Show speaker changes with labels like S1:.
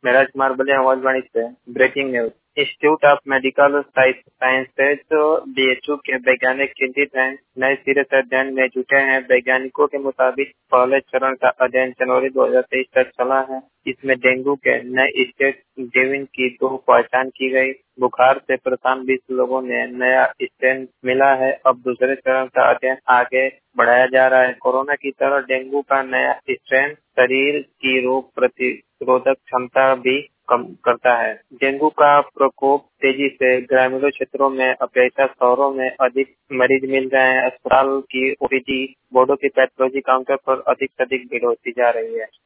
S1: मैं राजकुमार बोले आवाजवाणी से। Breaking news. Institute of medical sciences DHU के वैज्ञानिक चिंतित हैं, नए सिरे से अध्ययन में जुटे हैं। वैज्ञानिकों के मुताबिक पहले चरण का अध्ययन जनवरी 2023 तक चला है। इसमें डेंगू के नए स्टेट डेविन की 2 पहचान की गई। बुखार से परेशान 20 लोगों ने नया स्ट्रेन मिला है। अब दूसरे चरण का अध्ययन आगे बढ़ाया जा रहा है। कोरोना की तरह डेंगू का नया स्ट्रेन शरीर की रोग प्रतिरोधक क्षमता भी कम करता है। डेंगू का प्रकोप तेजी से ग्रामीण क्षेत्रों में अपेक्षा शहरों में अधिक मरीज मिल रहे हैं। अस्पताल की ओपीडी, वार्डों की पैथोलॉजी काउंटर पर अधिक से अधिक भीड़ होती जा रही है।